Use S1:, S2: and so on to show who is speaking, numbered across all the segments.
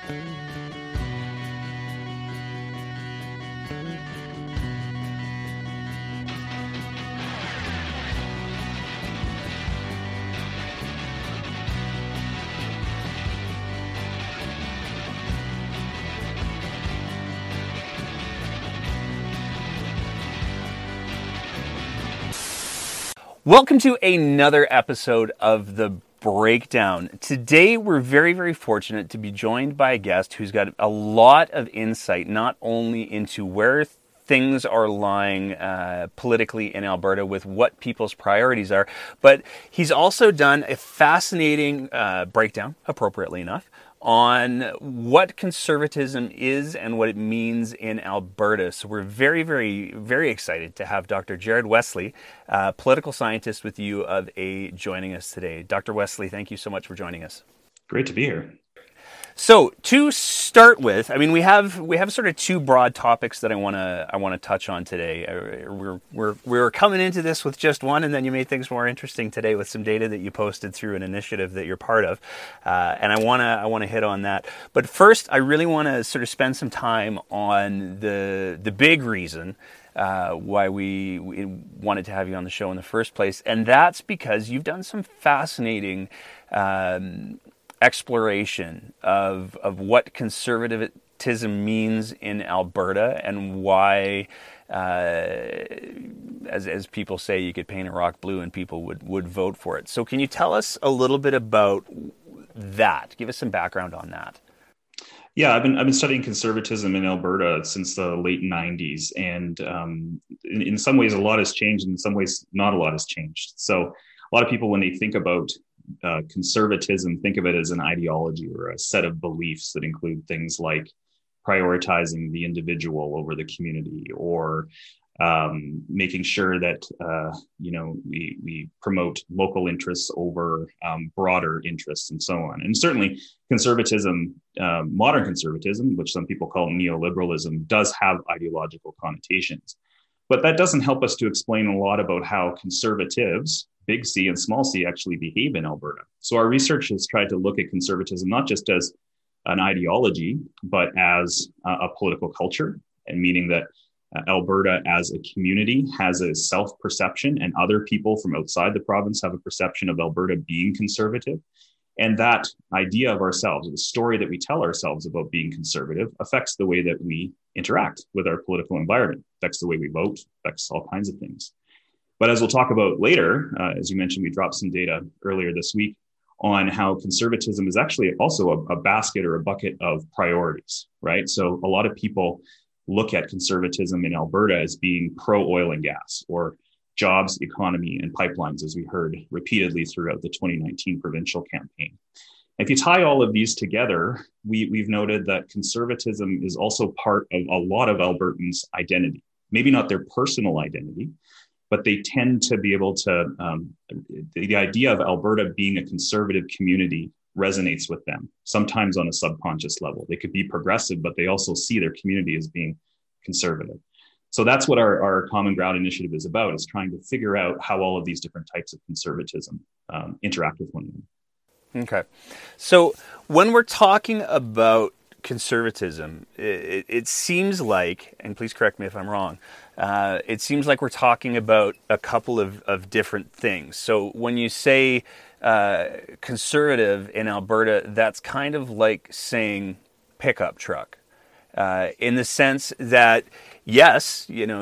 S1: Welcome to another episode of The Breakdown. Today we're very, very fortunate to be joined by a guest who's got a lot of insight, not only into where things are lying politically in Alberta with what people's priorities are, but he's also done a fascinating breakdown, appropriately enough, on what conservatism is and what it means in Alberta. So we're very, very, very excited to have Dr. Jared Wesley, political scientist with U of A, joining us today. Dr. Wesley, thank you so much for joining us.
S2: Great to be here.
S1: So to start with, I mean, we have sort of two broad topics that I want to touch on today. We're coming into this with just one, and then you made things more interesting today with some data that you posted through an initiative that you're part of, and I want to hit on that. But first, I really want to sort of spend some time on the big reason why we wanted to have you on the show in the first place, and that's because you've done some fascinating exploration of what conservatism means in Alberta and why, as people say, you could paint a rock blue and people would vote for it. So can you tell us a little bit about that? Give us some background on that.
S2: Yeah, I've been studying conservatism in Alberta since the late 90s, and in some ways a lot has changed, and in some ways not a lot has changed. So a lot of people, when they think about conservatism, think of it as an ideology or a set of beliefs that include things like prioritizing the individual over the community, or making sure that we promote local interests over broader interests, and so on. And certainly conservatism, modern conservatism, which some people call neoliberalism, does have ideological connotations. But that doesn't help us to explain a lot about how conservatives, big C and small c, actually behave in Alberta. So our research has tried to look at conservatism not just as an ideology, but as a political culture, and meaning that Alberta as a community has a self-perception, and other people from outside the province have a perception of Alberta being conservative. And that idea of ourselves, the story that we tell ourselves about being conservative, affects the way that we interact with our political environment, affects the way we vote, affects all kinds of things. But as we'll talk about later, as you mentioned, we dropped some data earlier this week on how conservatism is actually also a basket or a bucket of priorities, right? So a lot of people look at conservatism in Alberta as being pro-oil and gas, or jobs, economy, and pipelines, as we heard repeatedly throughout the 2019 provincial campaign. If you tie all of these together, we've noted that conservatism is also part of a lot of Albertans' identity. Maybe not their personal identity, but they tend to be able to, the idea of Alberta being a conservative community resonates with them, sometimes on a subconscious level. They could be progressive, but they also see their community as being conservative. So that's what our Common Ground initiative is about, is trying to figure out how all of these different types of conservatism interact with one another.
S1: Okay. So when we're talking about conservatism, it seems like, and please correct me if I'm wrong, it seems like we're talking about a couple of different things. So when you say conservative in Alberta, that's kind of like saying pickup truck, in the sense that, yes,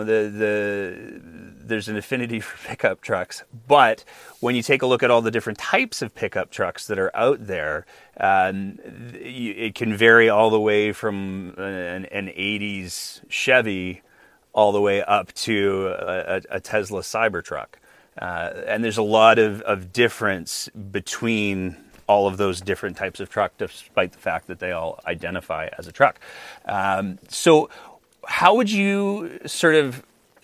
S1: there's an affinity for pickup trucks, but when you take a look at all the different types of pickup trucks that are out there, it can vary all the way from an 80s Chevy all the way up to a Tesla Cybertruck. And there's a lot of difference between all of those different types of truck, despite the fact that they all identify as a truck. So how would you sort of,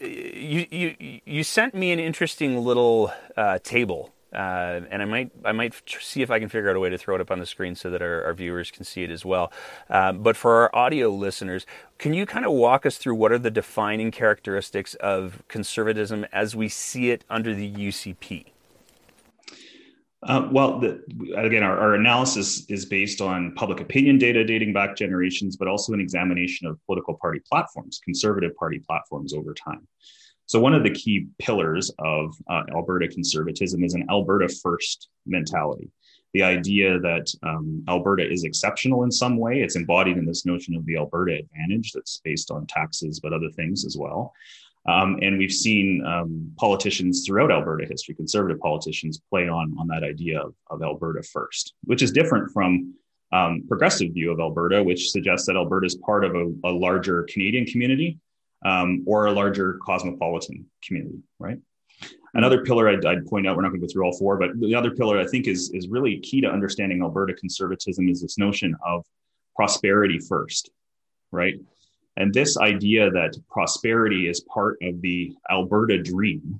S1: you sent me an interesting little table, and I might see if I can figure out a way to throw it up on the screen so that our viewers can see it as well. But for our audio listeners, can you kind of walk us through what are the defining characteristics of conservatism as we see it under the UCP?
S2: Again, our analysis is based on public opinion data dating back generations, but also an examination of political party platforms, conservative party platforms over time. So one of the key pillars of Alberta conservatism is an Alberta first mentality. The idea that Alberta is exceptional in some way. It's embodied in this notion of the Alberta advantage that's based on taxes, but other things as well. And we've seen politicians throughout Alberta history, conservative politicians, play on that idea of Alberta first, which is different from progressive view of Alberta, which suggests that Alberta is part of a larger Canadian community or a larger cosmopolitan community, right? Another pillar I'd point out, we're not going to go through all four, but the other pillar I think is really key to understanding Alberta conservatism is this notion of prosperity first, right? And this idea that prosperity is part of the Alberta dream,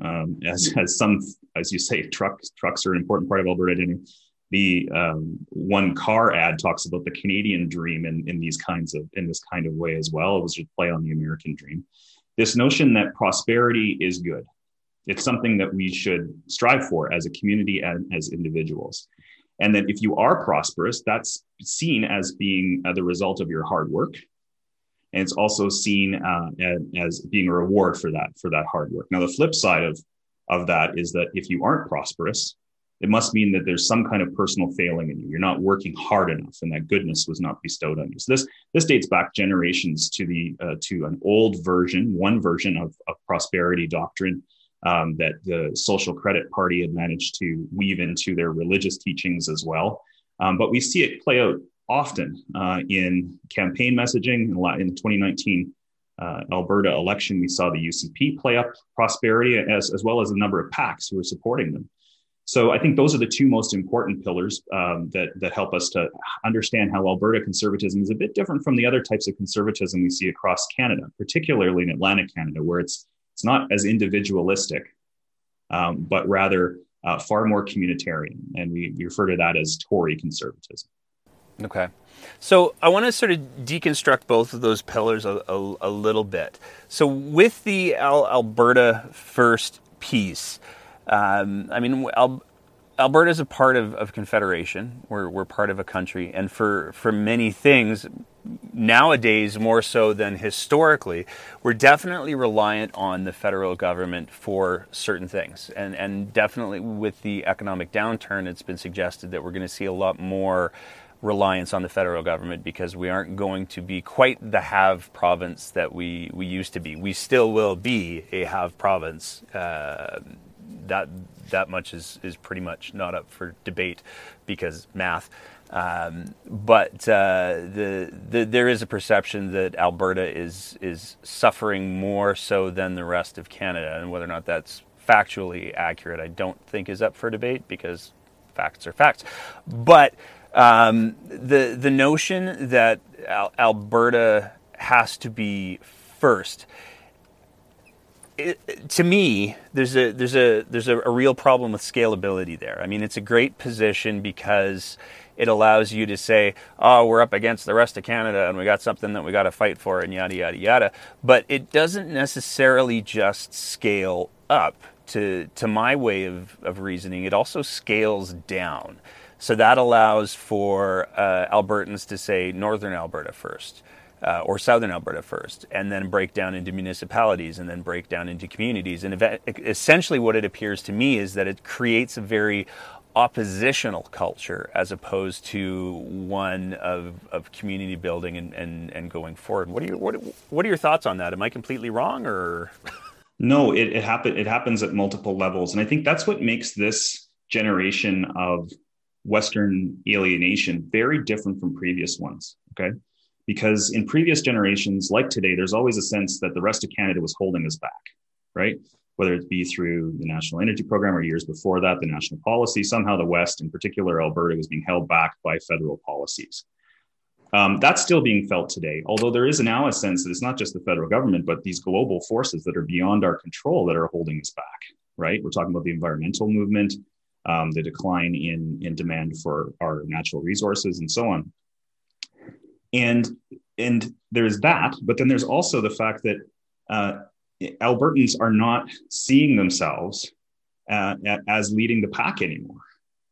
S2: as you say, trucks are an important part of Alberta identity. The one car ad talks about the Canadian dream in this kind of way as well. It was just play on the American dream. This notion that prosperity is good. It's something that we should strive for as a community and as individuals. And that if you are prosperous, that's seen as being the result of your hard work. And it's also seen as being a reward for that hard work. Now, the flip side of that is that if you aren't prosperous, it must mean that there's some kind of personal failing in you. You're not working hard enough, and that goodness was not bestowed on you. So this dates back generations to an old version, one version of prosperity doctrine that the Social Credit Party had managed to weave into their religious teachings as well. But we see it play out often in campaign messaging. In the 2019 Alberta election, we saw the UCP play up prosperity as well as a number of PACs who were supporting them. So I think those are the two most important pillars that help us to understand how Alberta conservatism is a bit different from the other types of conservatism we see across Canada, particularly in Atlantic Canada, where it's not as individualistic, but rather far more communitarian. And we refer to that as Tory conservatism.
S1: Okay. So I want to sort of deconstruct both of those pillars a little bit. So with the Alberta first piece, Alberta is a part of Confederation. We're part of a country. And for many things, nowadays more so than historically, we're definitely reliant on the federal government for certain things. And definitely with the economic downturn, it's been suggested that we're going to see a lot more reliance on the federal government because we aren't going to be quite the have province that we used to be. We still will be a have province. That much is pretty much not up for debate because math. But there is a perception that Alberta is suffering more so than the rest of Canada, and whether or not that's factually accurate, I don't think is up for debate because facts are facts. But the notion that Alberta has to be first, to me, there's a real problem with scalability there. I mean, it's a great position because it allows you to say, oh, we're up against the rest of Canada and we got something that we got to fight for and yada, yada, yada. But it doesn't necessarily just scale up. To my way of reasoning, it also scales down. So that allows for Albertans to say Northern Alberta first. Or Southern Alberta first, and then break down into municipalities, and then break down into communities. And essentially what it appears to me is that it creates a very oppositional culture as opposed to one of community building and going forward. What are your thoughts on that? Am I completely wrong, or?
S2: No, it happens at multiple levels. And I think that's what makes this generation of Western alienation very different from previous ones, okay? Because in previous generations, like today, there's always a sense that the rest of Canada was holding us back, right? Whether it be through the National Energy Program or years before that, the national policy, somehow the West, in particular Alberta, was being held back by federal policies. That's still being felt today, although there is now a sense that it's not just the federal government, but these global forces that are beyond our control that are holding us back, right? We're talking about the environmental movement, the decline in demand for our natural resources, and so on. And there's that, but then there's also the fact that Albertans are not seeing themselves as leading the pack anymore,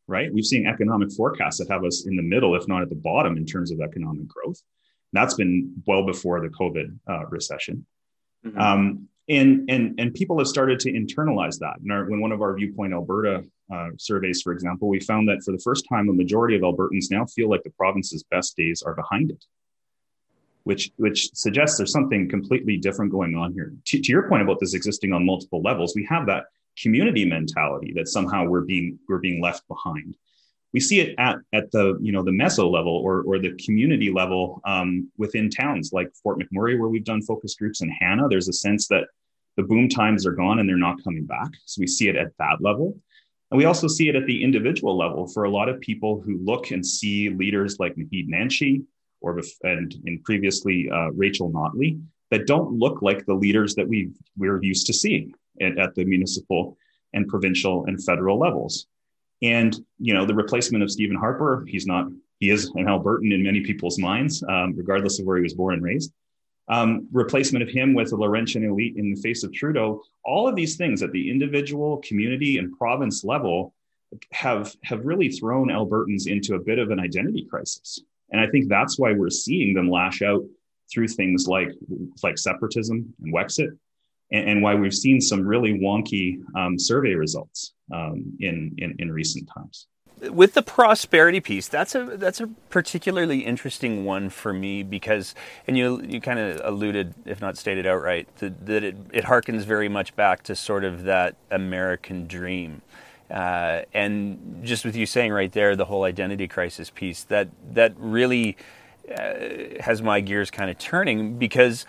S2: right? We've seen economic forecasts that have us in the middle, if not at the bottom, in terms of economic growth. That's been well before the COVID recession. Mm-hmm. And people have started to internalize that. When one of our Viewpoint Alberta surveys, for example, we found that for the first time, a majority of Albertans now feel like the province's best days are behind it, which suggests there's something completely different going on here. To your point about this existing on multiple levels, we have that community mentality that somehow we're being left behind. We see it at the the meso level or the community level within towns like Fort McMurray, where we've done focus groups, in Hannah. There's a sense that the boom times are gone and they're not coming back. So we see it at that level. And we also see it at the individual level for a lot of people who look and see leaders like Naheed Nenshi and previously Rachel Notley that don't look like the leaders that we're used to seeing at the municipal and provincial and federal levels. And, the replacement of Stephen Harper, he is an Albertan in many people's minds, regardless of where he was born and raised. Replacement of him with a Laurentian elite in the face of Trudeau, all of these things at the individual, community, and province level have really thrown Albertans into a bit of an identity crisis. And I think that's why we're seeing them lash out through things like separatism and Wexit, and why we've seen some really wonky survey results in recent times.
S1: With the prosperity piece, that's a particularly interesting one for me because, and you kind of alluded, if not stated outright, that it harkens very much back to sort of that American dream. And just with you saying right there, the whole identity crisis piece, that really has my gears kind of turning because,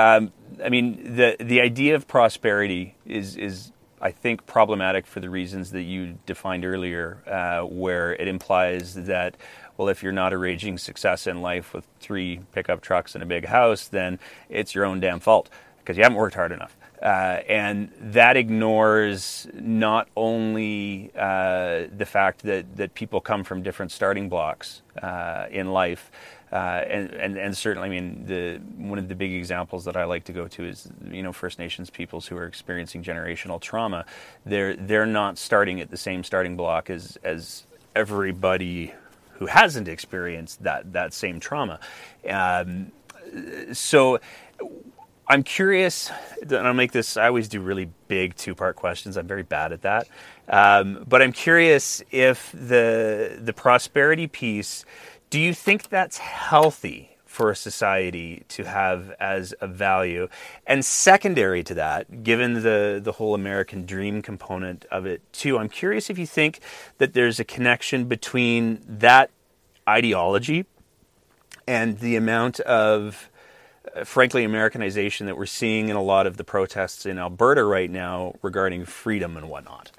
S1: the idea of prosperity is I think problematic for the reasons that you defined earlier, where it implies that, well, if you're not arranging success in life with 3 pickup trucks and a big house, then it's your own damn fault because you haven't worked hard enough. And that ignores not only the fact that people come from different starting blocks in life, and certainly, one of the big examples that I like to go to is, First Nations peoples who are experiencing generational trauma. They're not starting at the same starting block as everybody who hasn't experienced that same trauma. So I'm curious, and I'll make this, I always do really big 2-part questions. I'm very bad at that. But I'm curious if the prosperity piece, do you think that's healthy for a society to have as a value? And secondary to that, given the whole American dream component of it too, I'm curious if you think that there's a connection between that ideology and the amount of, frankly, Americanization that we're seeing in a lot of the protests in Alberta right now regarding freedom and whatnot.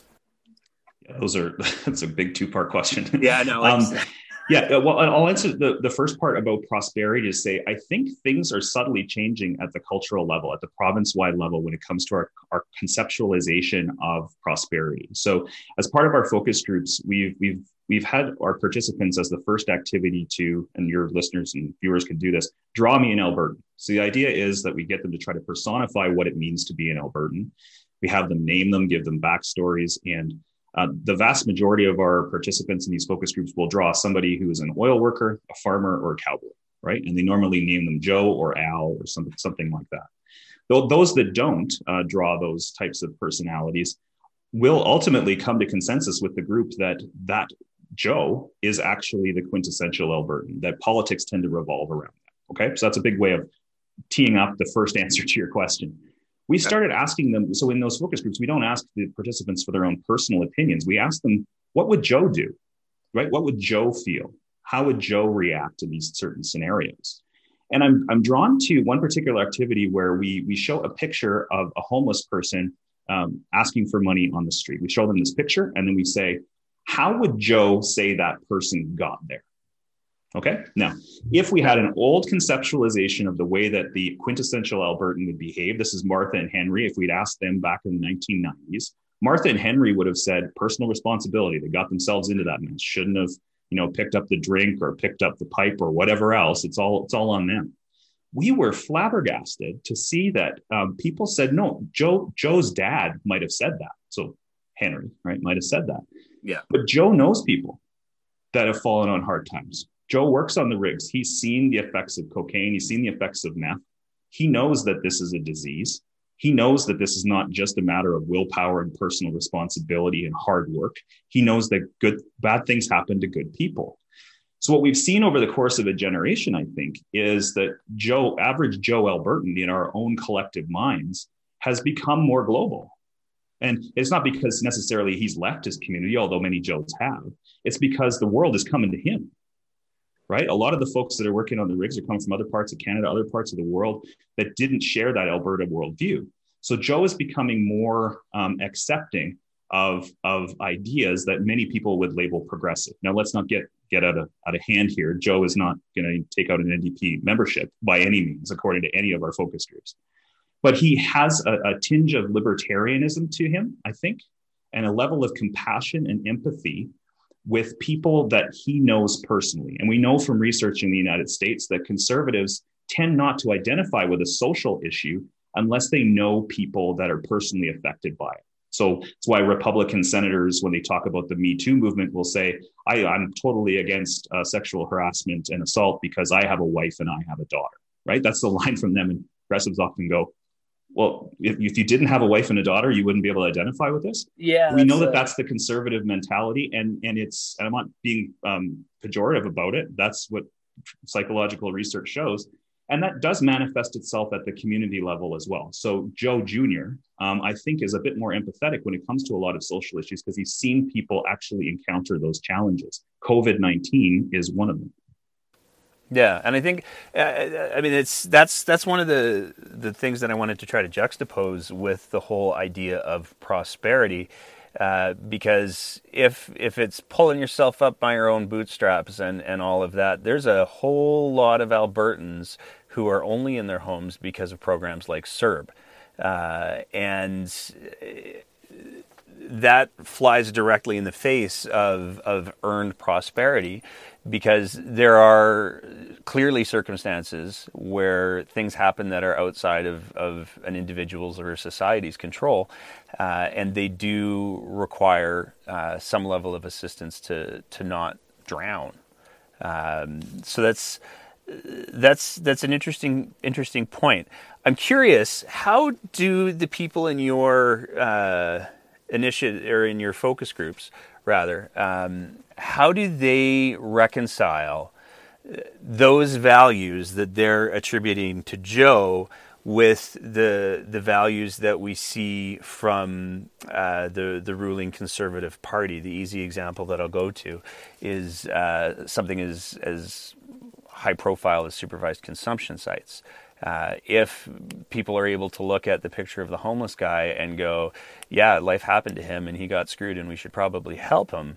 S2: Yeah, that's a big 2-part question.
S1: Yeah, no.
S2: Yeah, well, I'll answer the first part about prosperity to say, I think things are subtly changing at the cultural level, at the province-wide level, when it comes to our conceptualization of prosperity. So as part of our focus groups, we've had our participants as the first activity to, and your listeners and viewers can do this, draw me an Albertan. So the idea is that we get them to try to personify what it means to be an Albertan. We have them name them, give them backstories, and the vast majority of our participants in these focus groups will draw somebody who is an oil worker, a farmer, or a cowboy, right? And they normally name them Joe or Al or something like that. Those that don't draw those types of personalities will ultimately come to consensus with the group that Joe is actually the quintessential Albertan, that politics tend to revolve around that. Okay, so that's a big way of teeing up the first answer to your question. We started asking them, so in those focus groups, we don't ask the participants for their own personal opinions. We ask them, what would Joe do, right? What would Joe feel? How would Joe react to these certain scenarios? And I'm drawn to one particular activity where we show a picture of a homeless person asking for money on the street. We show them this picture, and then we say, how would Joe say that person got there? Okay. Now, if we had an old conceptualization of the way that the quintessential Albertan would behave, this is Martha and Henry. If we'd asked them back in the 1990s, Martha and Henry would have said personal responsibility. They got themselves into that mess. Shouldn't have, picked up the drink or picked up the pipe or whatever else. It's all on them. We were flabbergasted to see that people said, no, Joe's dad might have said that. So Henry, right, might have said that.
S1: Yeah.
S2: But Joe knows people that have fallen on hard times. Joe works on the rigs. He's seen the effects of cocaine. He's seen the effects of meth. He knows that this is a disease. He knows that this is not just a matter of willpower and personal responsibility and hard work. He knows that bad things happen to good people. So what we've seen over the course of a generation, I think, is that average Joe Albertan in our own collective minds has become more global. And it's not because necessarily he's left his community, although many Joes have. It's because the world is coming to him, right? A lot of the folks that are working on the rigs are coming from other parts of Canada, other parts of the world that didn't share that Alberta worldview. So Joe is becoming more accepting of ideas that many people would label progressive. Now, let's not get out of hand here. Joe is not going to take out an NDP membership by any means, according to any of our focus groups. But he has a tinge of libertarianism to him, I think, and a level of compassion and empathy with people that he knows personally. And we know from research in the United States that conservatives tend not to identify with a social issue unless they know people that are personally affected by it. So it's why Republican senators, when they talk about the Me Too movement, will say, I'm totally against sexual harassment and assault because I have a wife and I have a daughter, right? That's the line from them. And progressives often go, well, if you didn't have a wife and a daughter, you wouldn't be able to identify with this.
S1: Yeah,
S2: we know that's the conservative mentality, and I'm not being pejorative about it. That's what psychological research shows, and that does manifest itself at the community level as well. So Joe Jr., I think, is a bit more empathetic when it comes to a lot of social issues because he's seen people actually encounter those challenges. COVID-19 is one of them.
S1: Yeah, and I think, I mean, that's one of the things that I wanted to try to juxtapose with the whole idea of prosperity, because if it's pulling yourself up by your own bootstraps and all of that, there's a whole lot of Albertans who are only in their homes because of programs like CERB, and that flies directly in the face of earned prosperity, because there are clearly circumstances where things happen that are outside of an individual's or a society's control, and they do require some level of assistance to not drown. So that's an interesting point. I'm curious, how do the people in your initiative or in your focus groups, rather, how do they reconcile those values that they're attributing to Joe with the values that we see from the ruling Conservative Party? The easy example that I'll go to is something as high profile as supervised consumption sites. If people are able to look at the picture of the homeless guy and go, yeah, life happened to him and he got screwed and we should probably help him,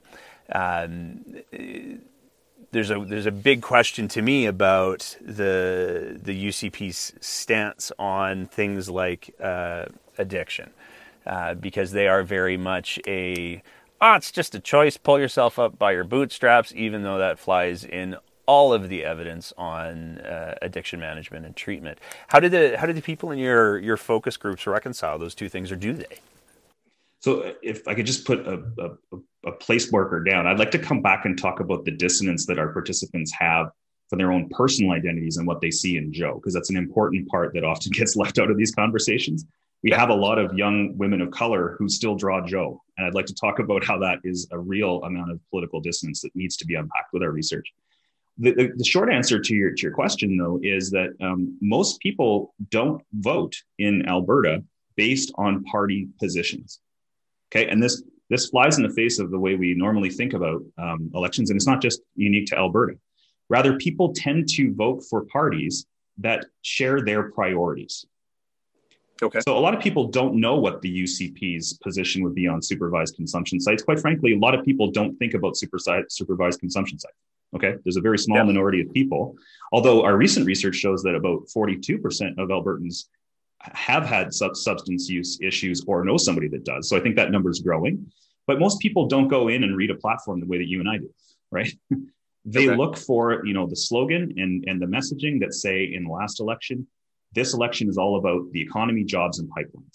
S1: there's a big question to me about the UCP's stance on things like addiction, because they are very much it's just a choice, pull yourself up by your bootstraps, even though that flies in all of the evidence on addiction management and treatment. How do the people in your focus groups reconcile those two things, or do they?
S2: So if I could just put a place marker down, I'd like to come back and talk about the dissonance that our participants have from their own personal identities and what they see in Joe, because that's an important part that often gets left out of these conversations. We have a lot of young women of color who still draw Joe, and I'd like to talk about how that is a real amount of political dissonance that needs to be unpacked with our research. The short answer to your question, though, is that most people don't vote in Alberta based on party positions. Okay, and this flies in the face of the way we normally think about elections, and it's not just unique to Alberta. Rather, people tend to vote for parties that share their priorities. Okay. So a lot of people don't know what the UCP's position would be on supervised consumption sites. Quite frankly, a lot of people don't think about supervised consumption sites. Okay, there's a very small minority of people, although our recent research shows that about 42% of Albertans have had substance use issues or know somebody that does. So I think that number is growing, but most people don't go in and read a platform the way that you and I do, right? They look for, the slogan and the messaging that say in the last election, this election is all about the economy, jobs, and pipelines.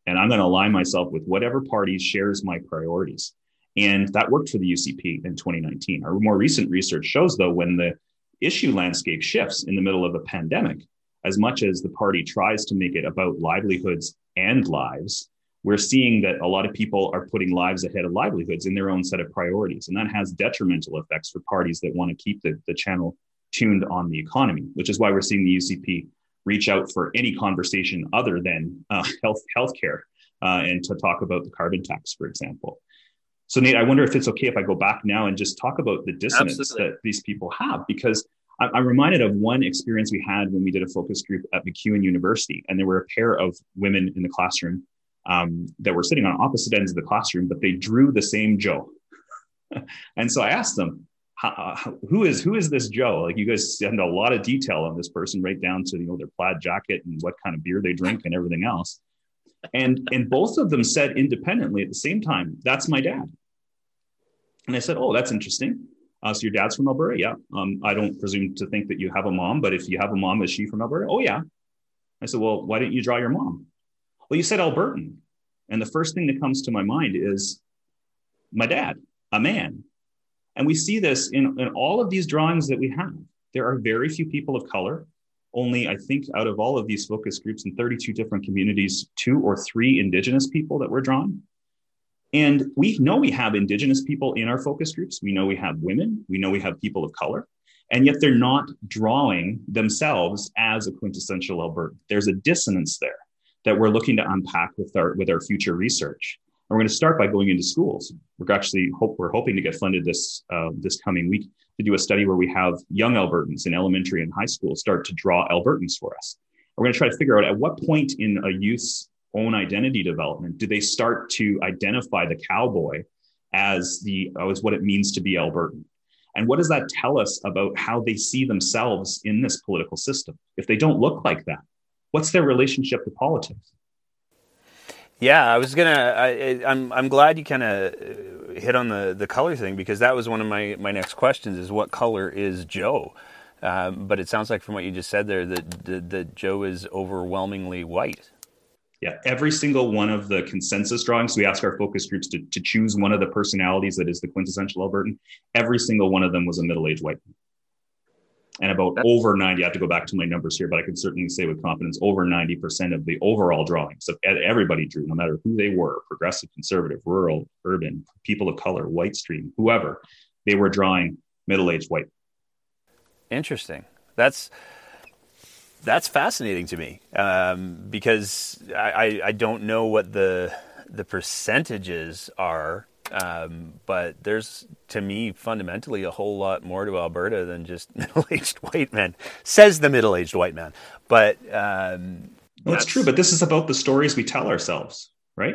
S2: and I'm going to align myself with whatever party shares my priorities. And that worked for the UCP in 2019. Our more recent research shows, though, when the issue landscape shifts in the middle of a pandemic, as much as the party tries to make it about livelihoods and lives, we're seeing that a lot of people are putting lives ahead of livelihoods in their own set of priorities. And that has detrimental effects for parties that want to keep the channel tuned on the economy, which is why we're seeing the UCP reach out for any conversation other than healthcare and to talk about the carbon tax, for example. So Nate, I wonder if it's okay if I go back now and just talk about the dissonance Absolutely. That these people have, because I'm reminded of one experience we had when we did a focus group at MacEwan University, and there were a pair of women in the classroom that were sitting on opposite ends of the classroom, but they drew the same Joe. And so I asked them, who is this Joe? Like, you guys send a lot of detail on this person, right down to, their plaid jacket and what kind of beer they drink and everything else. And both of them said independently at the same time, "That's my dad." And I said, "Oh, that's interesting. So your dad's from Alberta?" "Yeah." "I don't presume to think that you have a mom, but if you have a mom, is she from Alberta?" "Oh, yeah." I said, "Well, why didn't you draw your mom?" "Well, you said Albertan." And the first thing that comes to my mind is my dad, a man. And we see this in all of these drawings that we have. There are very few people of color. Only, I think, out of all of these focus groups in 32 different communities, 2 or 3 Indigenous people that were drawn. And we know we have Indigenous people in our focus groups. We know we have women. We know we have people of color. And yet they're not drawing themselves as a quintessential Albertan. There's a dissonance there that we're looking to unpack with our future research. And we're going to start by going into schools. We're hoping to get funded this coming week to do a study where we have young Albertans in elementary and high school start to draw Albertans for us. We're going to try to figure out at what point in a youth's own identity development do they start to identify the cowboy as what it means to be Albertan. And what does that tell us about how they see themselves in this political system? If they don't look like that, what's their relationship to politics?
S1: Yeah, I'm glad you kind of hit on the color thing, because that was one of my next questions, is what color is Joe? But it sounds like from what you just said there that Joe is overwhelmingly white.
S2: Yeah, every single one of the consensus drawings, we ask our focus groups to choose one of the personalities that is the quintessential Albertan. Every single one of them was a middle-aged white man. And over 90, I have to go back to my numbers here, but I can certainly say with confidence, over 90% of the overall drawings of everybody drew, no matter who they were, progressive, conservative, rural, urban, people of color, white stream, whoever, they were drawing middle-aged white.
S1: Interesting. That's fascinating to me, because I don't know what the percentages are. But there's, to me, fundamentally a whole lot more to Alberta than just middle-aged white men, says the middle-aged white man. But
S2: that's true. But this is about the stories we tell ourselves, right?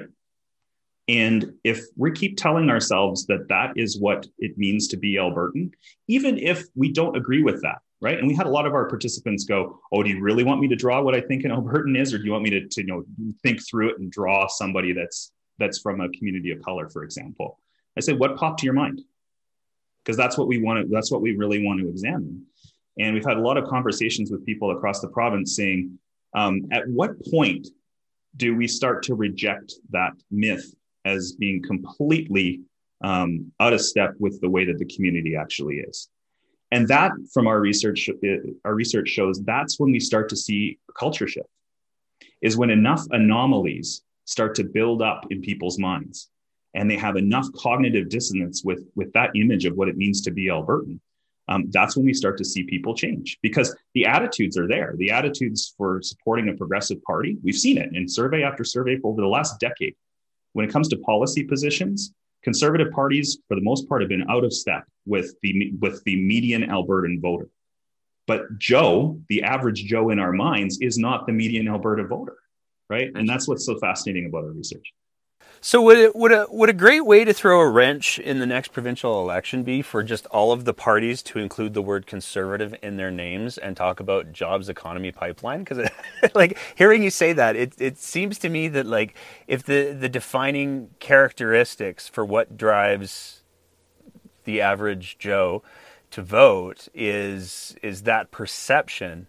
S2: And if we keep telling ourselves that is what it means to be Albertan, even if we don't agree with that, right? And we had a lot of our participants go, "Oh, do you really want me to draw what I think an Albertan is, or do you want me to think through it and draw somebody that's from a community of color, for example?" I said, "What popped to your mind?" Because that's what we want. That's what we really want to examine. And we've had a lot of conversations with people across the province saying, at what point do we start to reject that myth as being completely out of step with the way that the community actually is? And that, from our research shows that's when we start to see a culture shift, is when enough anomalies start to build up in people's minds, and they have enough cognitive dissonance with that image of what it means to be Albertan. That's when we start to see people change, because the attitudes are there. The attitudes for supporting a progressive party, we've seen it in survey after survey over the last decade. When it comes to policy positions, conservative parties, for the most part, have been out of step with the median Albertan voter. But Joe, the average Joe in our minds, is not the median Alberta voter. Right. And that's what's so fascinating about our research.
S1: So would a great way to throw a wrench in the next provincial election be for just all of the parties to include the word conservative in their names and talk about jobs economy pipeline? Because like hearing you say that, it seems to me that like if the defining characteristics for what drives the average Joe to vote is that perception,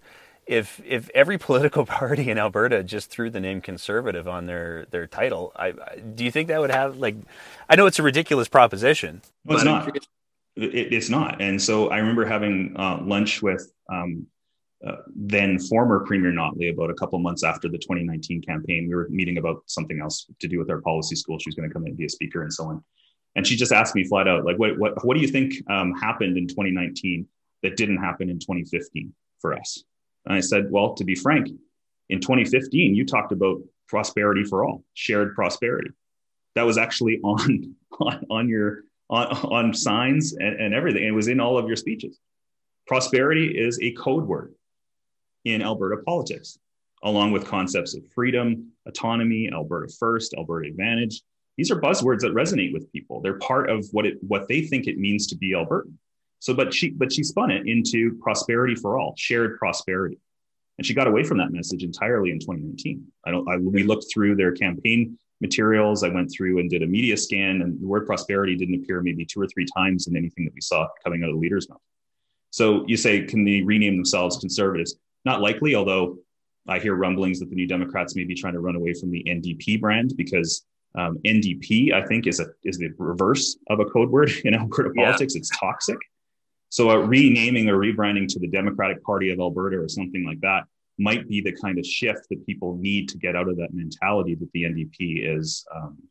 S1: if every political party in Alberta just threw the name Conservative on their title, do you think that would have, like, I know it's a ridiculous proposition.
S2: No, it's not. It's not. And so I remember having lunch with then former Premier Notley about a couple of months after the 2019 campaign. We were meeting about something else to do with our policy school. She was going to come in and be a speaker and so on. And she just asked me flat out, like, what do you think happened in 2019 that didn't happen in 2015 for us? And I said, well, to be frank, in 2015, you talked about prosperity for all, shared prosperity. That was actually on signs and everything. It was in all of your speeches. Prosperity is a code word in Alberta politics, along with concepts of freedom, autonomy, Alberta First, Alberta Advantage. These are buzzwords that resonate with people. They're part of what they think it means to be Albertan. So, but she spun it into prosperity for all, shared prosperity, and she got away from that message entirely in 2019. We looked through their campaign materials. I went through and did a media scan, and the word prosperity didn't appear maybe 2 or 3 times in anything that we saw coming out of the leader's mouth. So you say, can they rename themselves Conservatives? Not likely, although I hear rumblings that the New Democrats may be trying to run away from the NDP brand, because NDP, I think, is the reverse of a code word in Alberta politics. It's toxic. So renaming or rebranding to the Democratic Party of Alberta or something like that might be the kind of shift that people need to get out of that mentality that the NDP is,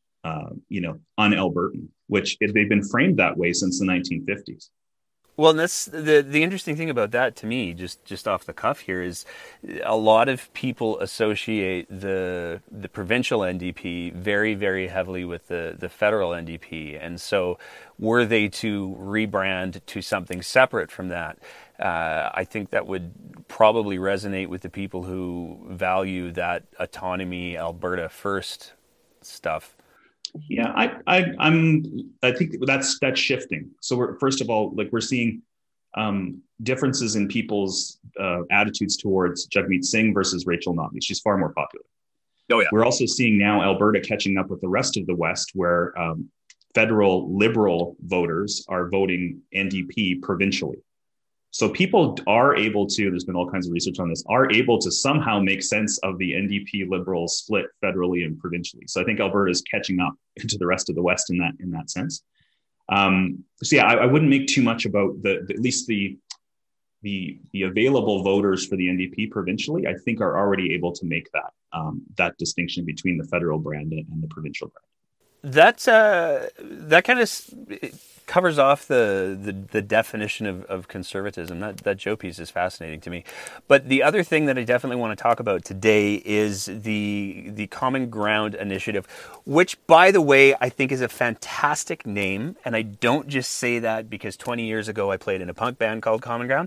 S2: un-Albertan, which they've been framed that way since the 1950s.
S1: Well, and that's the interesting thing about that to me, just off the cuff here, is a lot of people associate the provincial NDP very, very heavily with the federal NDP. And so were they to rebrand to something separate from that, I think that would probably resonate with the people who value that autonomy, Alberta First stuff.
S2: Yeah, I think that's shifting. So we're seeing differences in people's attitudes towards Jagmeet Singh versus Rachel Notley. She's far more popular.
S1: Oh yeah.
S2: We're also seeing now Alberta catching up with the rest of the West, where federal Liberal voters are voting NDP provincially. So people are able to, there's been all kinds of research on this, are able to somehow make sense of the NDP Liberal split federally and provincially. So I think Alberta is catching up to the rest of the West in that sense. I wouldn't make too much about at least the available voters for the NDP provincially. I think are already able to make that distinction between the federal brand and the provincial brand.
S1: That kind of covers off the definition of conservatism. That Joe piece is fascinating to me. But the other thing that I definitely want to talk about today is the Common Ground Initiative, which, by the way, I think is a fantastic name. And I don't just say that because 20 years ago I played in a punk band called Common Ground.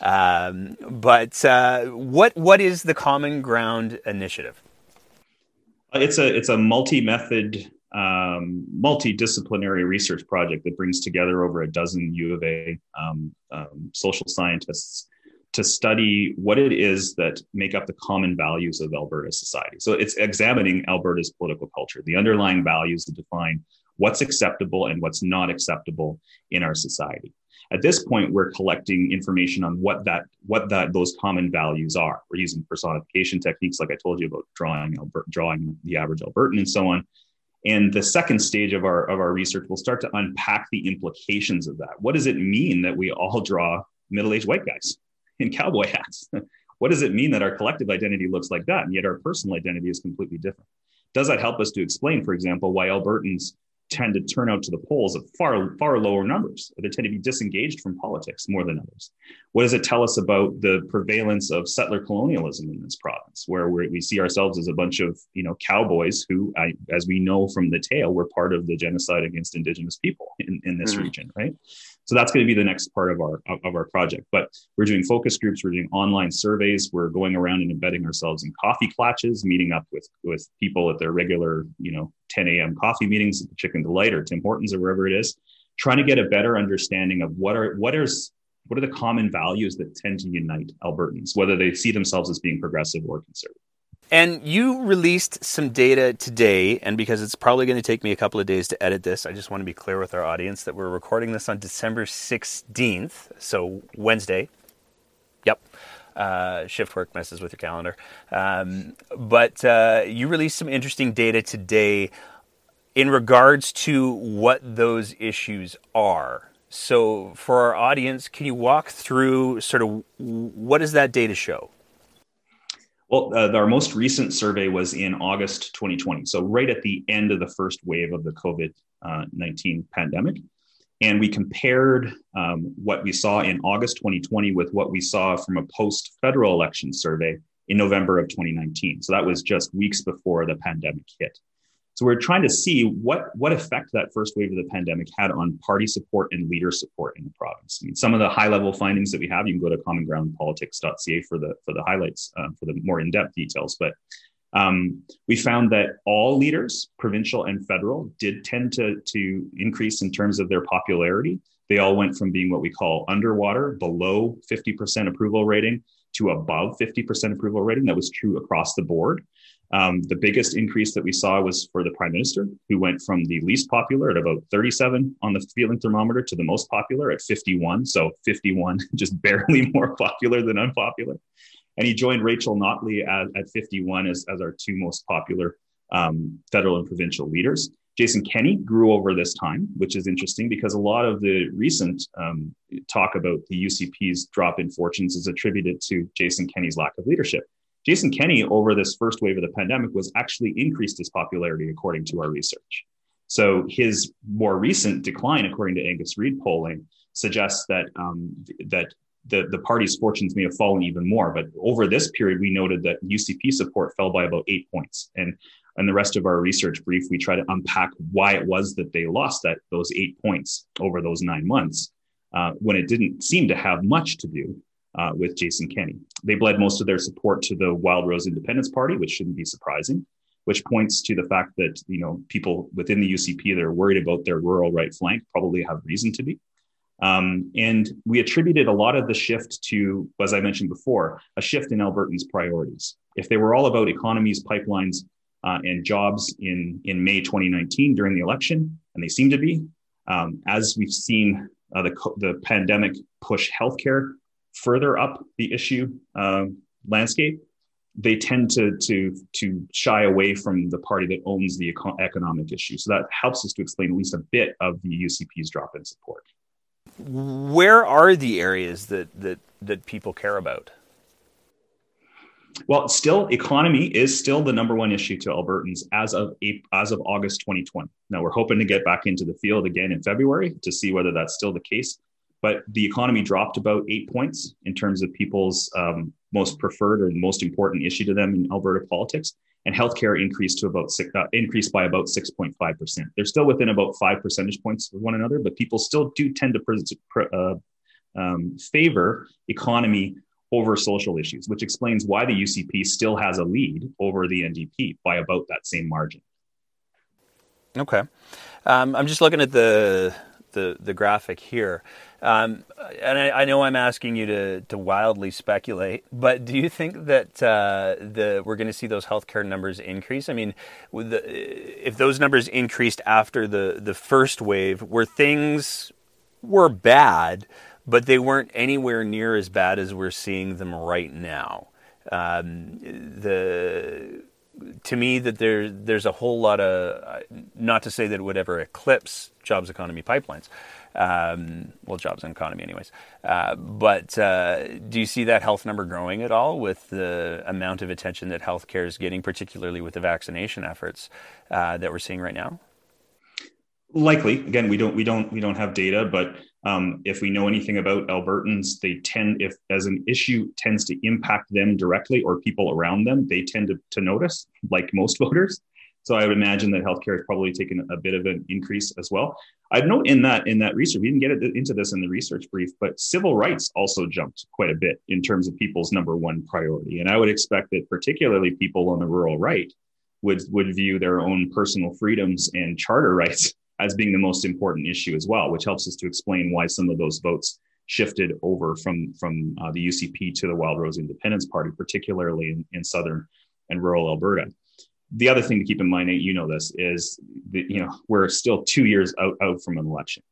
S1: But what is the Common Ground Initiative?
S2: It's a multi-method, multidisciplinary research project that brings together over a dozen U of A social scientists to study what it is that make up the common values of Alberta society. So it's examining Alberta's political culture, the underlying values that define what's acceptable and what's not acceptable in our society. At this point, we're collecting information on what those common values are. We're using personification techniques, like I told you about, drawing the average Albertan and so on. And the second stage of our research will start to unpack the implications of that. What does it mean that we all draw middle-aged white guys in cowboy hats? What does it mean that our collective identity looks like that, and yet our personal identity is completely different? Does that help us to explain, for example, why Albertans tend to turn out to the polls at far lower numbers? They tend to be disengaged from politics more than others. What does it tell us about the prevalence of settler colonialism in this province, where we see ourselves as a bunch of cowboys who, as we know from the tale, were part of the genocide against Indigenous people in this region, right? So that's going to be the next part of our project. But we're doing focus groups, we're doing online surveys, we're going around and embedding ourselves in coffee klatches, meeting up with people at their regular 10 a.m. coffee meetings at the Chicken Delight or Tim Hortons or wherever it is, trying to get a better understanding of what are the common values that tend to unite Albertans, whether they see themselves as being progressive or conservative.
S1: And you released some data today, and because it's probably going to take me a couple of days to edit this, I just want to be clear with our audience that we're recording this on December 16th, so Wednesday. Yep. Shift work messes with your calendar. But you released some interesting data today in regards to what those issues are. So for our audience, can you walk through sort of what does that data show?
S2: Well, our most recent survey was in August 2020. So right at the end of the first wave of the COVID-19 pandemic. And we compared what we saw in August 2020 with what we saw from a post-federal election survey in November of 2019. So that was just weeks before the pandemic hit. So we're trying to see what effect that first wave of the pandemic had on party support and leader support in the province. I mean, some of the high-level findings that we have, you can go to commongroundpolitics.ca for the highlights, for the more in-depth details. But we found that all leaders, provincial and federal, did tend to increase in terms of their popularity. They all went from being what we call underwater, below 50% approval rating, to above 50% approval rating. That was true across the board. The biggest increase that we saw was for the Prime Minister, who went from the least popular at about 37 on the feeling thermometer to the most popular at 51. So 51, just barely more popular than unpopular. And he joined Rachel Notley at 51 as our two most popular federal and provincial leaders. Jason Kenney grew over this time, which is interesting because a lot of the recent talk about the UCP's drop in fortunes is attributed to Jason Kenney's lack of leadership. Jason Kenney, over this first wave of the pandemic, was actually increased his popularity according to our research. So his more recent decline, according to Angus Reid polling, suggests that the party's fortunes may have fallen even more. But over this period, we noted that UCP support fell by about 8 points. And in the rest of our research brief, we try to unpack why it was that they lost those 8 points over those 9 months, when it didn't seem to have much to do with Jason Kenney. They bled most of their support to the Wild Rose Independence Party, which shouldn't be surprising, which points to the fact that, people within the UCP that are worried about their rural right flank probably have reason to be. And we attributed a lot of the shift to, as I mentioned before, a shift in Albertans' priorities. If they were all about economies, pipelines, and jobs in May 2019 during the election, and they seem to be, as we've seen the pandemic push healthcare further up the issue landscape, they tend to shy away from the party that owns the economic issue. So that helps us to explain at least a bit of the UCP's drop in support.
S1: Where are the areas that people care about?
S2: Well, still, economy is still the number one issue to Albertans as of August 2020. Now, we're hoping to get back into the field again in February to see whether that's still the case. But the economy dropped about 8 points in terms of people's most preferred or most important issue to them in Alberta politics. And healthcare increased by about 6.5%. They're still within about 5 percentage points of one another, but people still do tend to favor economy over social issues, which explains why the UCP still has a lead over the NDP by about that same margin.
S1: Okay. I'm just looking at the graphic here. And I know I'm asking you to wildly speculate, but do you think that we're going to see those healthcare numbers increase? I mean, if those numbers increased after the first wave, where things were bad, but they weren't anywhere near as bad as we're seeing them right now. To me, that there's a whole lot of, not to say that it would ever eclipse jobs, economy, pipelines. Jobs and economy anyways. But do you see that health number growing at all with the amount of attention that healthcare is getting, particularly with the vaccination efforts that we're seeing right now?
S2: Likely. Again, we don't have data, but if we know anything about Albertans, they tend, if as an issue tends to impact them directly or people around them, they tend to notice, like most voters. So I would imagine that healthcare has probably taken a bit of an increase as well. I'd note in that research, we didn't get into this in the research brief, but civil rights also jumped quite a bit in terms of people's number one priority. And I would expect that particularly people on the rural right would view their own personal freedoms and charter rights as being the most important issue as well, which helps us to explain why some of those votes shifted over from the UCP to the Wild Rose Independence Party, particularly in southern and rural Alberta. The other thing to keep in mind, Nate, you know this, is that, we're still 2 years out from an election.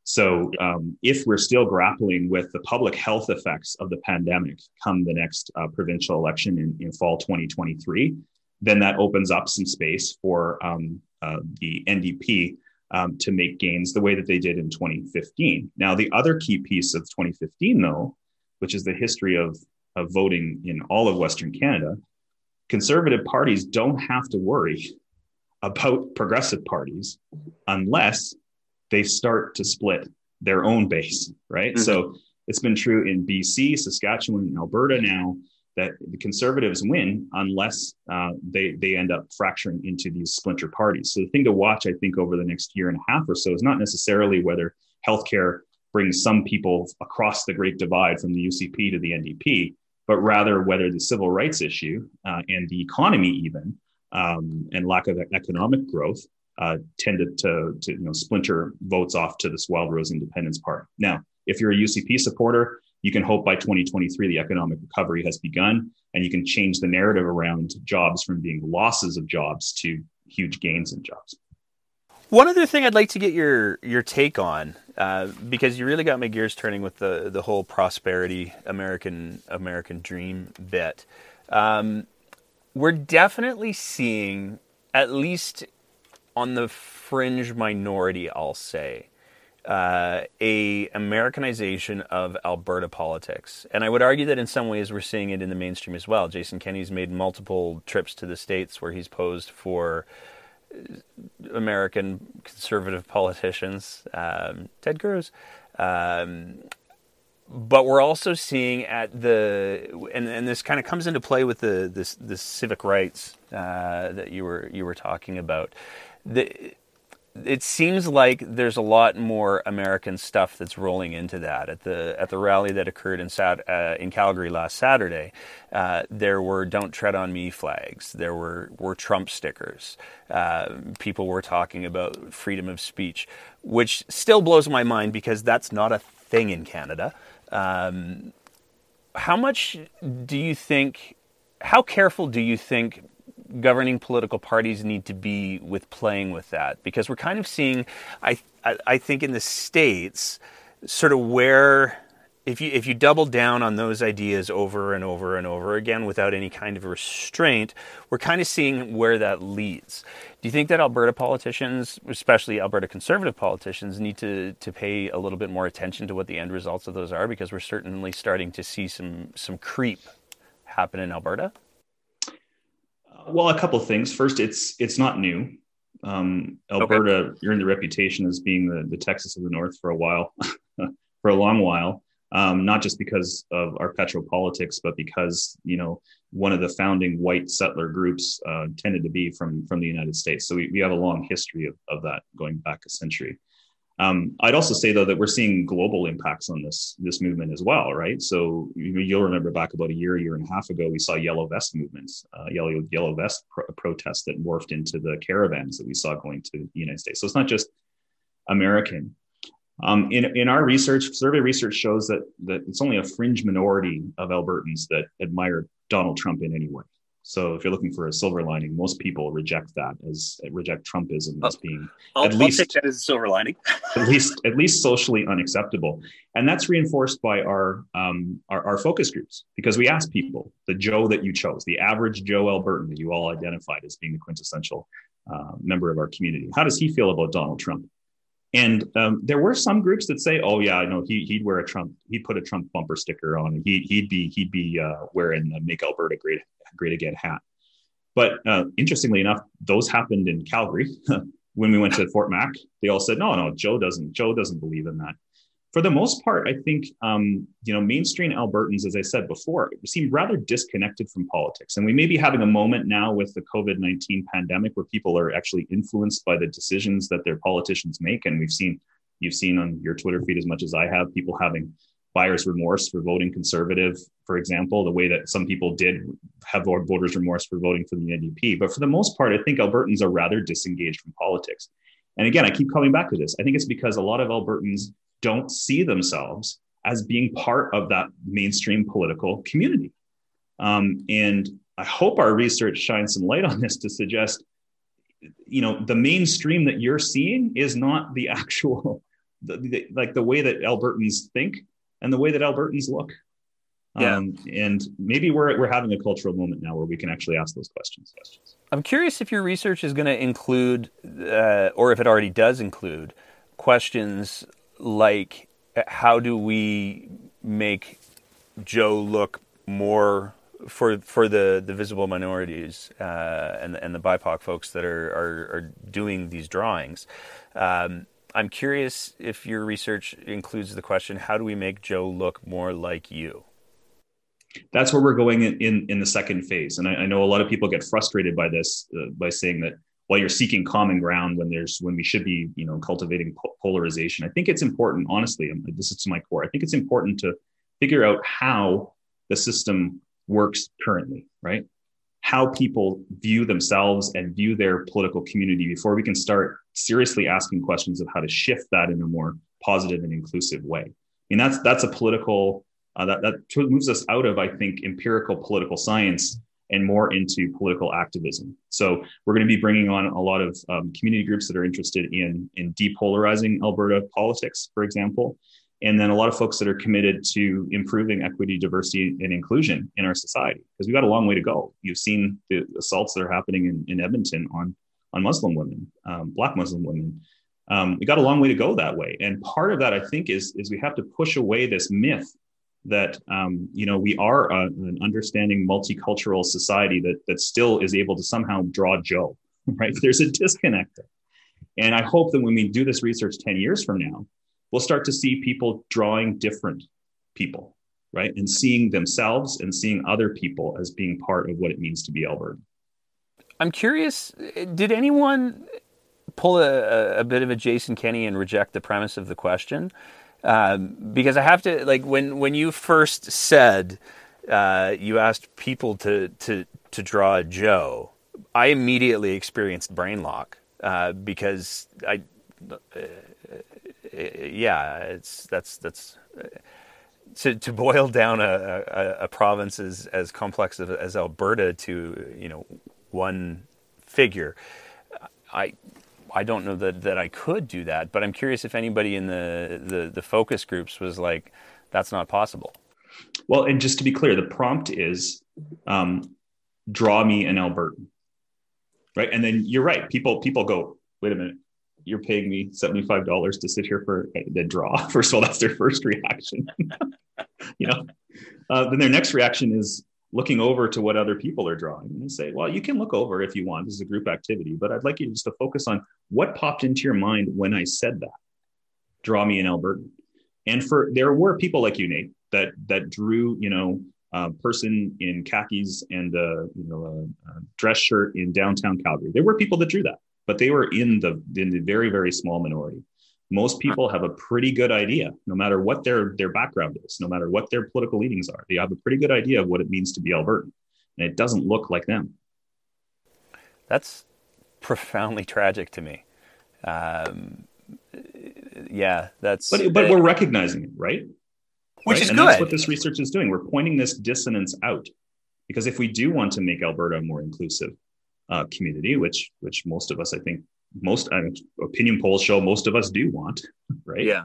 S2: So if we're still grappling with the public health effects of the pandemic come the next provincial election in fall 2023, then that opens up some space for the NDP to make gains the way that they did in 2015. Now, the other key piece of 2015, though, which is the history of voting in all of Western Canada, conservative parties don't have to worry about progressive parties unless they start to split their own base, right? Mm-hmm. So it's been true in BC, Saskatchewan, and Alberta now that the Conservatives win unless they end up fracturing into these splinter parties. So the thing to watch, I think, over the next year and a half or so is not necessarily whether healthcare brings some people across the Great Divide from the UCP to the NDP, but rather whether the civil rights issue and the economy even and lack of economic growth tended to splinter votes off to this Wildrose Independence Party. Now, if you're a UCP supporter, you can hope by 2023 the economic recovery has begun, and you can change the narrative around jobs from being losses of jobs to huge gains in jobs.
S1: One other thing I'd like to get your take on, because you really got my gears turning with the whole prosperity American dream bit. We're definitely seeing, at least on the fringe minority, I'll say, a Americanization of Alberta politics. And I would argue that in some ways we're seeing it in the mainstream as well. Jason Kenney's made multiple trips to the States where he's posed for American conservative politicians, Ted Cruz. But we're also seeing at and this kind of comes into play with this civic rights that you were talking about. It seems like there's a lot more American stuff that's rolling into that. At the rally that occurred in Calgary last Saturday, there were "Don't Tread on Me" flags. There were Trump stickers. People were talking about freedom of speech, which still blows my mind because that's not a thing in Canada. How careful do you think governing political parties need to be with playing with that? Because we're kind of seeing, I think in the States, sort of where, if you double down on those ideas over and over and over again without any kind of restraint, we're kind of seeing where that leads. Do you think that Alberta politicians, especially Alberta conservative politicians, need to pay a little bit more attention to what the end results of those are? Because we're certainly starting to see some creep happen in Alberta.
S2: Well, a couple of things. First, it's not new. Alberta earned a reputation as being the Texas of the North for a while, for a long while. Not just because of our petropolitics, but because one of the founding white settler groups tended to be from the United States. So we have a long history of that going back a century. I'd also say, though, that we're seeing global impacts on this movement as well, right? So you'll remember back about a year and a half ago, we saw yellow vest movements, yellow vest protests that morphed into the caravans that we saw going to the United States. So it's not just American. In our research, survey research shows that it's only a fringe minority of Albertans that admire Donald Trump in any way. So if you're looking for a silver lining, most people reject Trumpism as being
S3: I'll take that as a silver lining.
S2: at least socially unacceptable. And that's reinforced by our focus groups, because we asked people, the Joe that you chose, the average Joe Albertan that you all identified as being the quintessential member of our community. How does he feel about Donald Trump? And there were some groups that say, "Oh yeah, no, he'd wear he'd put a Trump bumper sticker on, and he'd be wearing the Make Alberta Great Again hat." But interestingly enough, those happened in Calgary. When we went to Fort Mac, they all said, "No, Joe doesn't believe in that." For the most part, I think mainstream Albertans, as I said before, seem rather disconnected from politics, and we may be having a moment now with the COVID-19 pandemic where people are actually influenced by the decisions that their politicians make. And you've seen on your Twitter feed as much as I have, people having buyer's remorse for voting conservative, for example, the way that some people did have voters' remorse for voting for the NDP. But for the most part, I think Albertans are rather disengaged from politics. And again, I keep coming back to this. I think it's because a lot of Albertans don't see themselves as being part of that mainstream political community. And I hope our research shines some light on this to suggest, the mainstream that you're seeing is not the actual like the way that Albertans think and the way that Albertans look.
S1: Yeah.
S2: And maybe we're having a cultural moment now where we can actually ask those questions.
S1: I'm curious if your research is going to include, or if it already does include, questions like how do we make Joe look more for the visible minorities and the BIPOC folks that are doing these drawings. I'm curious if your research includes the question, how do we make Joe look more like you?
S2: That's where we're going in the second phase. And I know a lot of people get frustrated by this, by saying that, well, you're seeking common ground when we should be, cultivating polarization. I think it's important, honestly, this is to my core. I think it's important to figure out how the system works currently, right? How people view themselves and view their political community before we can start seriously asking questions of how to shift that in a more positive and inclusive way. I mean, that's a political, that moves us out of, I think, empirical political science and more into political activism. So we're going to be bringing on a lot of community groups that are interested in depolarizing Alberta politics, for example. And then a lot of folks that are committed to improving equity, diversity, and inclusion in our society, because we've got a long way to go. You've seen the assaults that are happening in Edmonton on Muslim women, Black Muslim women. We got a long way to go that way. And part of that, I think, is we have to push away this myth that, we are an understanding multicultural society that still is able to somehow draw Joe, right? There's a disconnect there. And I hope that when we do this research 10 years from now, we'll start to see people drawing different people, right? And seeing themselves and seeing other people as being part of what it means to be Albertan.
S1: I'm curious, did anyone pull a bit of a Jason Kenney and reject the premise of the question? Because I have to, like, when you first said you asked people to draw a Joe, I immediately experienced brain lock because that's to boil down a province as complex as Alberta to one figure. I don't know that I could do that, but I'm curious if anybody in the focus groups was like, that's not possible.
S2: Well, and just to be clear, the prompt is draw me an Albertan, right? And then you're right. People go, wait a minute, you're paying me $75 to sit here for the draw. First of all, that's their first reaction. Then their next reaction is looking over to what other people are drawing and say, well, you can look over if you want. This is a group activity, but I'd like you just to focus on what popped into your mind when I said that. Draw me an Albertan. And there were people like you, Nate, that drew, a person in khakis and a dress shirt in downtown Calgary. There were people that drew that, but they were in the very, very small minority. Most people have a pretty good idea, no matter what their background is, no matter what their political leanings are. They have a pretty good idea of what it means to be Albertan, and it doesn't look like them.
S1: That's profoundly tragic to me. That's.
S2: But we're recognizing it, right?
S1: Which is
S2: and
S1: good.
S2: That's what this research is doing. We're pointing this dissonance out, because if we do want to make Alberta a more inclusive community, which most of us, I think, opinion polls show most of us do want, right?
S1: Yeah.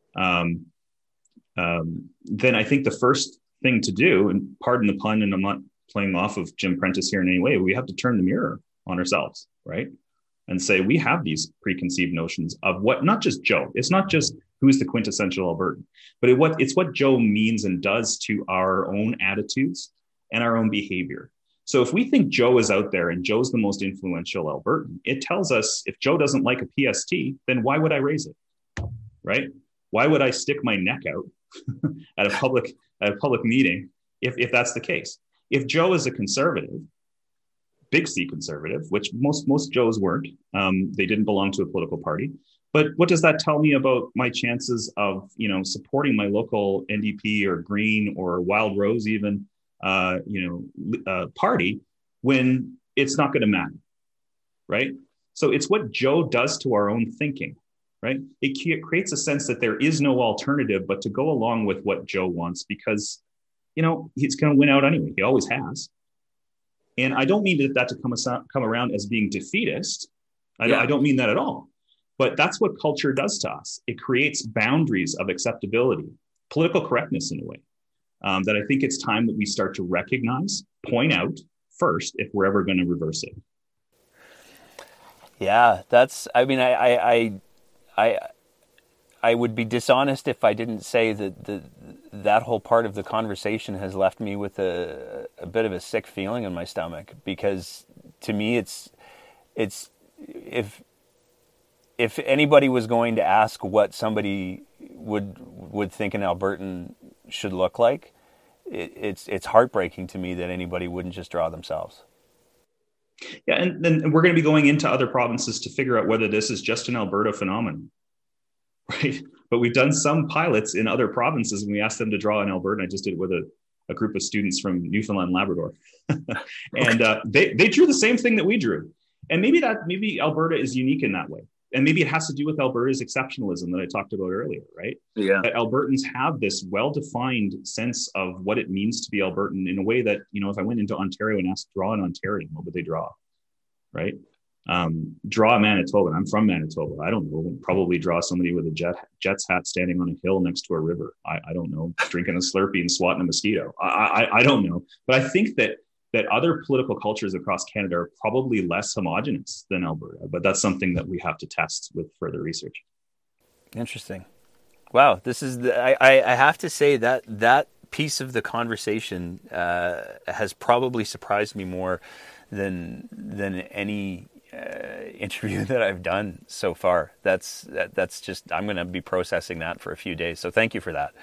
S2: Then I think the first thing to do, and pardon the pun, and I'm not playing off of Jim Prentice here in any way, we have to turn the mirror on ourselves, right? And say, we have these preconceived notions of what, not just Joe, it's not just who's the quintessential Albertan, but it's what Joe means and does to our own attitudes and our own behavior. So if we think Joe is out there and Joe's the most influential Albertan, it tells us if Joe doesn't like a PST, then why would I raise it, right? Why would I stick my neck out at a public meeting if that's the case? If Joe is a conservative, big C conservative, which most Joes weren't, they didn't belong to a political party. But what does that tell me about my chances of supporting my local NDP or Green or Wild Rose even? Party when it's not going to matter, right? So it's what Joe does to our own thinking, right? It creates a sense that there is no alternative but to go along with what Joe wants because, he's going to win out anyway. He always has. And I don't mean that to come around as being defeatist. I don't mean that at all. But that's what culture does to us. It creates boundaries of acceptability, political correctness in a way, that I think it's time that we start to recognize, point out first, if we're ever going to reverse it.
S1: Yeah, I would be dishonest if I didn't say that that whole part of the conversation has left me with a bit of a sick feeling in my stomach, because to me it's if anybody was going to ask what somebody would think an Albertan should look like, it's heartbreaking to me that anybody wouldn't just draw themselves.
S2: Yeah, and then we're going to be going into other provinces to figure out whether this is just an Alberta phenomenon, right? But we've done some pilots in other provinces, and we asked them to draw in Alberta. I just did it with a group of students from Newfoundland and Labrador, and they drew the same thing that we drew. And maybe Alberta is unique in that way, and maybe it has to do with Alberta's exceptionalism that I talked about earlier, right?
S3: Yeah,
S2: that Albertans have this well-defined sense of what it means to be Albertan in a way that, if I went into Ontario and asked draw an Ontarian, what would they draw, right? Draw a Manitoban. I'm from Manitoba. I don't know. Probably draw somebody with a Jets hat standing on a hill next to a river. I don't know. Drinking a Slurpee and swatting a mosquito. I don't know. But I think that other political cultures across Canada are probably less homogenous than Alberta. But that's something that we have to test with further research.
S1: Interesting. Wow. This is I have to say that piece of the conversation has probably surprised me more than any interview that I've done so far. That's just, I'm going to be processing that for a few days. So thank you for that.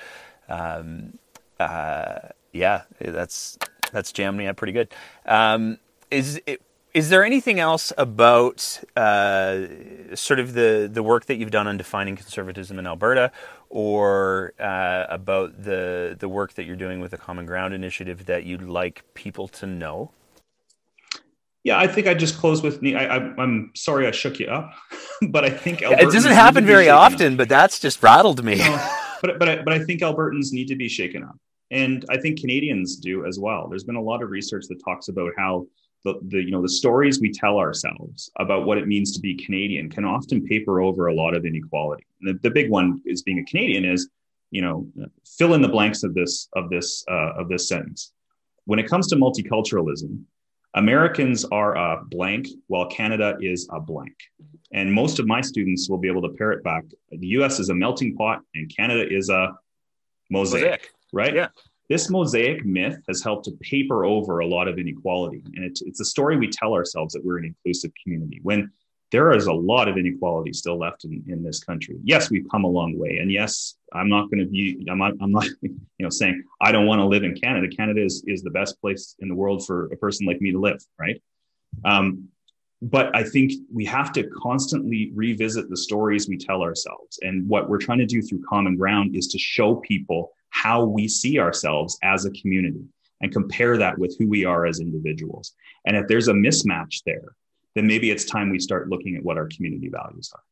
S1: Yeah, that's jammed me up pretty good. Is there anything else about sort of the work that you've done on defining conservatism in Alberta, or about the work that you're doing with the Common Ground Initiative that you'd like people to know?
S2: Yeah, I think I just close with me. I'm sorry I shook you up, but I think
S1: Albertans, it doesn't happen very often, but that's just rattled me.
S2: But I think Albertans need to be shaken up, and I think Canadians do as well. There's been a lot of research that talks about how the stories we tell ourselves about what it means to be Canadian can often paper over a lot of inequality. And the big one is, being a Canadian is, fill in the blanks of this sentence. When it comes to multiculturalism, Americans are a blank, while Canada is a blank. And most of my students will be able to pair it back. The US is a melting pot and Canada is a mosaic. Right?
S3: Yeah.
S2: This mosaic myth has helped to paper over a lot of inequality. And it's a story we tell ourselves that we're an inclusive community, when there is a lot of inequality still left in this country. Yes, we've come a long way. And yes, I'm not saying I don't want to live in Canada. Canada is the best place in the world for a person like me to live, right? But I think we have to constantly revisit the stories we tell ourselves. And what we're trying to do through Common Ground is to show people how we see ourselves as a community and compare that with who we are as individuals. And if there's a mismatch there, then maybe it's time we start looking at what our community values are.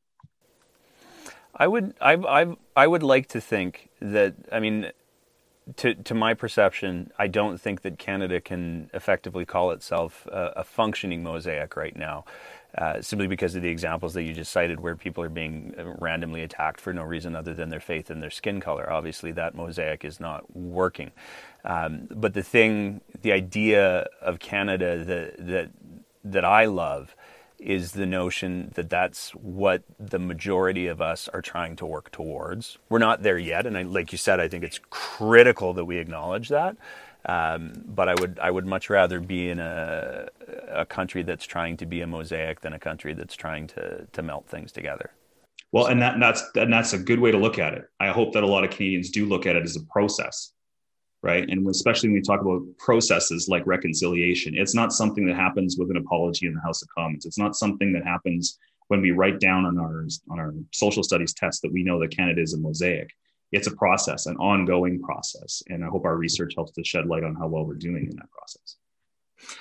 S1: I would like to think that, I mean, to my perception, I don't think that Canada can effectively call itself a functioning mosaic right now, simply because of the examples that you just cited, where people are being randomly attacked for no reason other than their faith and their skin color. Obviously, that mosaic is not working. But the idea of Canada that I love is the notion that that's what the majority of us are trying to work towards. We're not there yet, and like you said, I think it's critical that we acknowledge that. But I would much rather be in a country that's trying to be a mosaic than a country that's trying to melt things together.
S2: Well, and that's a good way to look at it. I hope that a lot of Canadians do look at it as a process, right? And especially when we talk about processes like reconciliation, it's not something that happens with an apology in the House of Commons. It's not something that happens when we write down on our social studies test that we know that Canada is a mosaic. It's a process, an ongoing process. And I hope our research helps to shed light on how well we're doing in that process.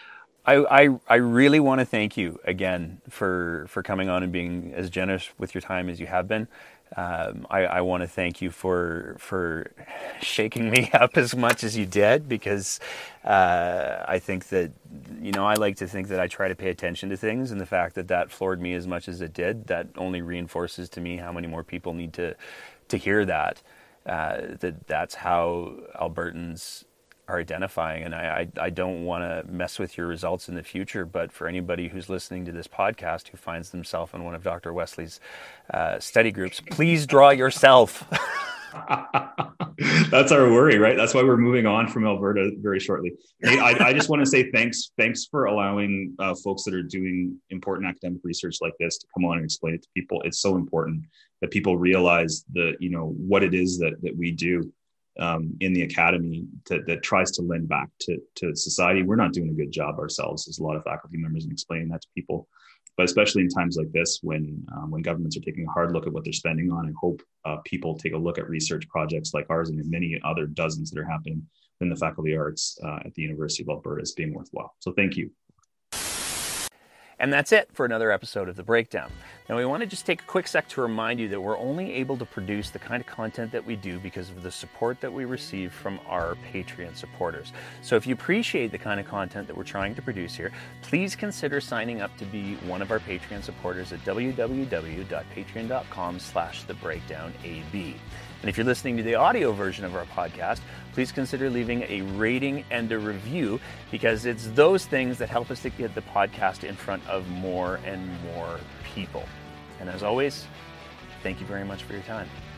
S1: I really want to thank you again for coming on and being as generous with your time as you have been. I want to thank you for shaking me up as much as you did, because I think that, I like to think that I try to pay attention to things, and the fact that floored me as much as it did, that only reinforces to me how many more people need to hear that. That's how Albertans are identifying. And I don't want to mess with your results in the future, but for anybody who's listening to this podcast who finds themselves in one of Dr. Wesley's study groups, please draw yourself.
S2: That's our worry, right? That's why we're moving on from Alberta very shortly. Hey, I just want to say thanks for allowing folks that are doing important academic research like this to come on and explain it to people. It's so important that people realize what it is that we do in the academy that tries to lend back to society. We're not doing a good job ourselves as a lot of faculty members in explaining that to people, but especially in times like this when governments are taking a hard look at what they're spending on. I hope people take a look at research projects like ours and many other dozens that are happening in the Faculty of Arts at the University of Alberta as being worthwhile. So thank you.
S1: And that's it for another episode of The Breakdown. Now, we want to just take a quick sec to remind you that we're only able to produce the kind of content that we do because of the support that we receive from our Patreon supporters. So if you appreciate the kind of content that we're trying to produce here, please consider signing up to be one of our Patreon supporters at www.patreon.com/thebreakdownab. And if you're listening to the audio version of our podcast, please consider leaving a rating and a review, because it's those things that help us to get the podcast in front of more and more people. And as always, thank you very much for your time.